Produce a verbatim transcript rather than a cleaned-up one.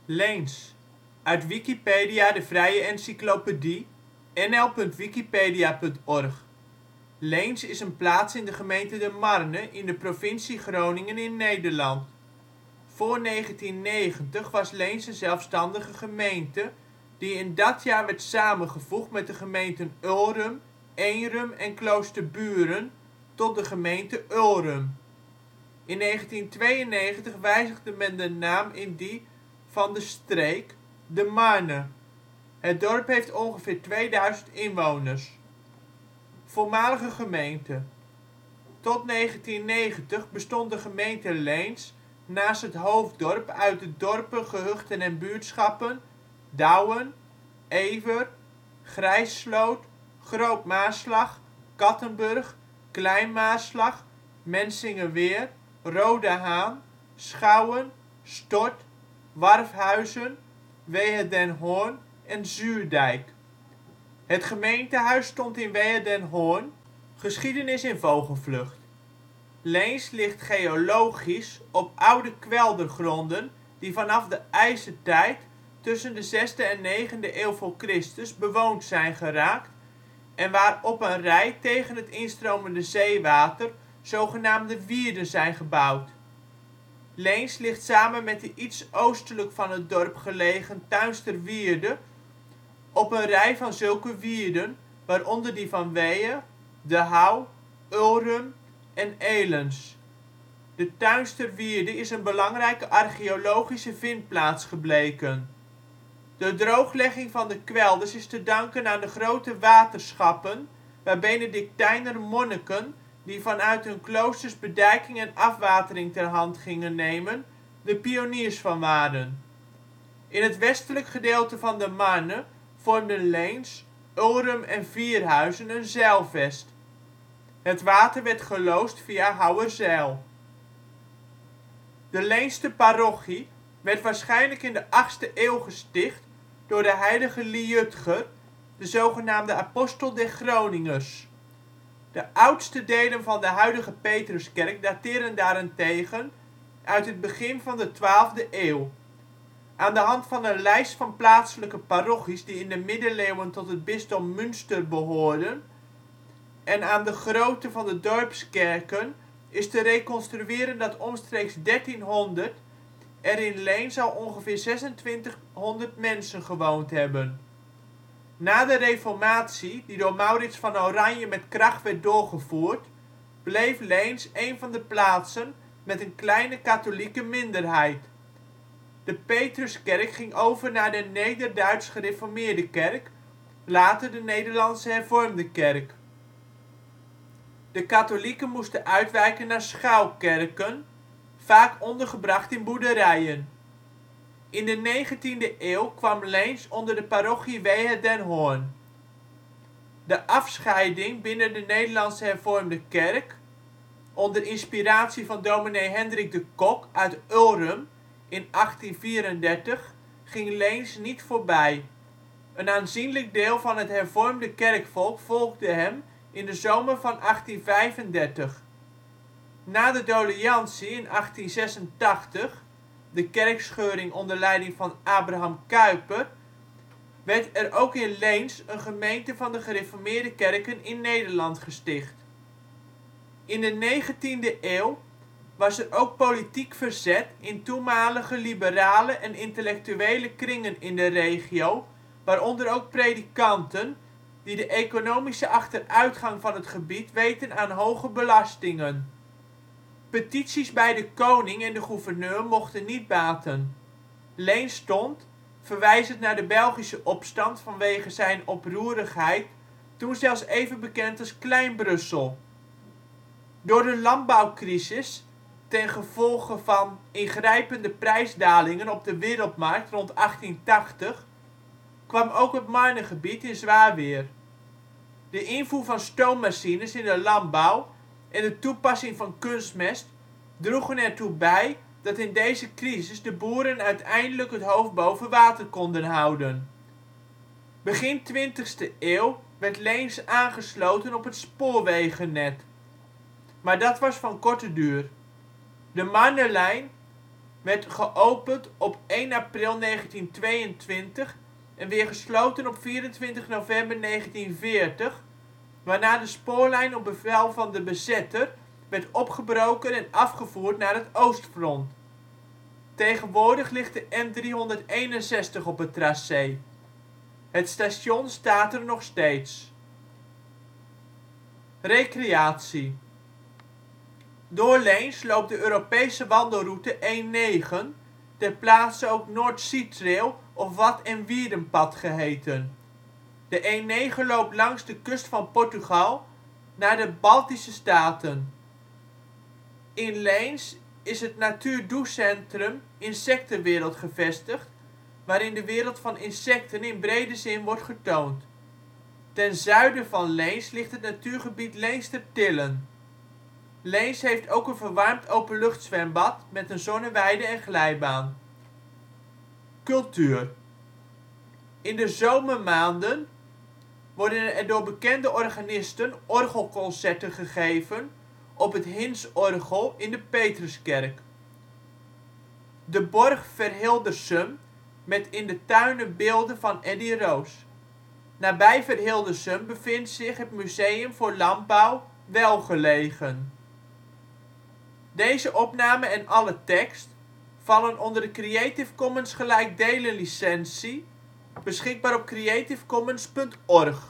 Leens, uit Wikipedia, de vrije encyclopedie. N L punt wikipedia punt org. Leens is een plaats in de gemeente De Marne in de provincie Groningen in Nederland. Voor negentien negentig was Leens een zelfstandige gemeente, die in dat jaar werd samengevoegd met de gemeenten Ulrum, Eenrum en Kloosterburen tot de gemeente Ulrum. In negentien tweeënnegentig wijzigde men de naam in die van de streek, De Marne. Het dorp heeft ongeveer tweeduizend inwoners. Voormalige gemeente. Tot negentien negentig bestond de gemeente Leens naast het hoofddorp uit de dorpen, gehuchten en buurtschappen Douwen, Ewer, Grijssloot, Groot Maarslag, Kattenburg, Klein Maarslag, Mensingeweer, Roodehaan, Schouwen, Stort, Warfhuizen, Wehe-den Hoorn en Zuurdijk. Het gemeentehuis stond in Wehe-den Hoorn. Geschiedenis in vogelvlucht. Leens ligt geologisch op oude kweldergronden die vanaf de ijzertijd tussen de zesde en negende eeuw voor Christus bewoond zijn geraakt en waar op een rij tegen het instromende zeewater zogenaamde wierden zijn gebouwd. Leens ligt samen met de iets oostelijk van het dorp gelegen Tuinsterwierde op een rij van zulke wierden, waaronder die van Wehe, De Houw, Ulrum en Elens. De Tuinsterwierde is een belangrijke archeologische vindplaats gebleken. De drooglegging van de kwelders is te danken aan de grote waterschappen waar Benedictijner monniken die vanuit hun kloosters bedijking en afwatering ter hand gingen nemen, de pioniers van waren. In het westelijk gedeelte van de Marne vormden Leens, Ulrum en Vierhuizen een zijlvest. Het water werd geloosd via Houwerzijl. De Leenster parochie werd waarschijnlijk in de achtste eeuw gesticht door de heilige Liudger, de zogenaamde apostel der Groningers. De oudste delen van de huidige Petruskerk dateren daarentegen uit het begin van de twaalfde eeuw. Aan de hand van een lijst van plaatselijke parochies die in de middeleeuwen tot het bisdom Münster behoorden en aan de grootte van de dorpskerken is te reconstrueren dat omstreeks dertienhonderd er in Leens al ongeveer zesentwintighonderd mensen gewoond hebben. Na de reformatie, die door Maurits van Oranje met kracht werd doorgevoerd, bleef Leens een van de plaatsen met een kleine katholieke minderheid. De Petruskerk ging over naar de Nederduits Gereformeerde Kerk, later de Nederlandse Hervormde Kerk. De katholieken moesten uitwijken naar schuilkerken, vaak ondergebracht in boerderijen. In de negentiende eeuw kwam Leens onder de parochie Wehe-den Hoorn. De afscheiding binnen de Nederlandse Hervormde Kerk, onder inspiratie van dominee Hendrik de Cock uit Ulrum in achttien vierendertig, ging Leens niet voorbij. Een aanzienlijk deel van het hervormde kerkvolk volgde hem in de zomer van achttien vijfendertig. Na de doleantie in achttien zesentachtig, de kerkscheuring onder leiding van Abraham Kuyper, werd er ook in Leens een gemeente van de Gereformeerde Kerken in Nederland gesticht. In de negentiende eeuw was er ook politiek verzet in toenmalige liberale en intellectuele kringen in de regio, waaronder ook predikanten, die de economische achteruitgang van het gebied weten aan hoge belastingen. Petities bij de koning en de gouverneur mochten niet baten. Leens stond, verwijzend naar de Belgische opstand vanwege zijn oproerigheid, toen zelfs even bekend als Klein-Brussel. Door de landbouwcrisis ten gevolge van ingrijpende prijsdalingen op de wereldmarkt rond achttien tachtig kwam ook het Marnegebied in zwaar weer. De invoer van stoommachines in de landbouw en de toepassing van kunstmest droegen ertoe bij dat in deze crisis de boeren uiteindelijk het hoofd boven water konden houden. Begin twintigste eeuw werd Leens aangesloten op het spoorwegennet. Maar dat was van korte duur. De Marnelijn werd geopend op één april negentientweeëntwintig en weer gesloten op vierentwintig november negentienveertig, waarna de spoorlijn op bevel van de bezetter werd opgebroken en afgevoerd naar het oostfront. Tegenwoordig ligt de N driehonderdeenenzestig op het tracé. Het station staat er nog steeds. Recreatie. Door Leens loopt de Europese wandelroute E negen, ter plaatse ook North Sea Trail of Wad - en Wierdenpad geheten. De E negen loopt langs de kust van Portugal naar de Baltische staten. In Leens is het NatuurDoeCentrum Insectenwereld gevestigd, waarin de wereld van insecten in brede zin wordt getoond. Ten zuiden van Leens ligt het natuurgebied Leenstertillen. Leens heeft ook een verwarmd openluchtzwembad met een zonneweide en glijbaan. Cultuur. In de zomermaanden worden er door bekende organisten orgelconcerten gegeven op het Hinszorgel in de Petruskerk. De borg Verhildersum met in de tuinen beelden van Eddy Roos. Nabij Verhildersum bevindt zich het Museum voor Landbouw Welgelegen. Plaatsen in de gemeente De Marne. Hoofdplaats: Leens Dorpen: Achterveld · Leens · Leens-Thuis · Keulen · De Linde · Moorst · Musschendorp · Oud-Leens · Snorrenhoef Utrecht · Plaatsen in de provincie Groningen Nederland: Provincies · Gemeenten 51° 54 ' NB, 5°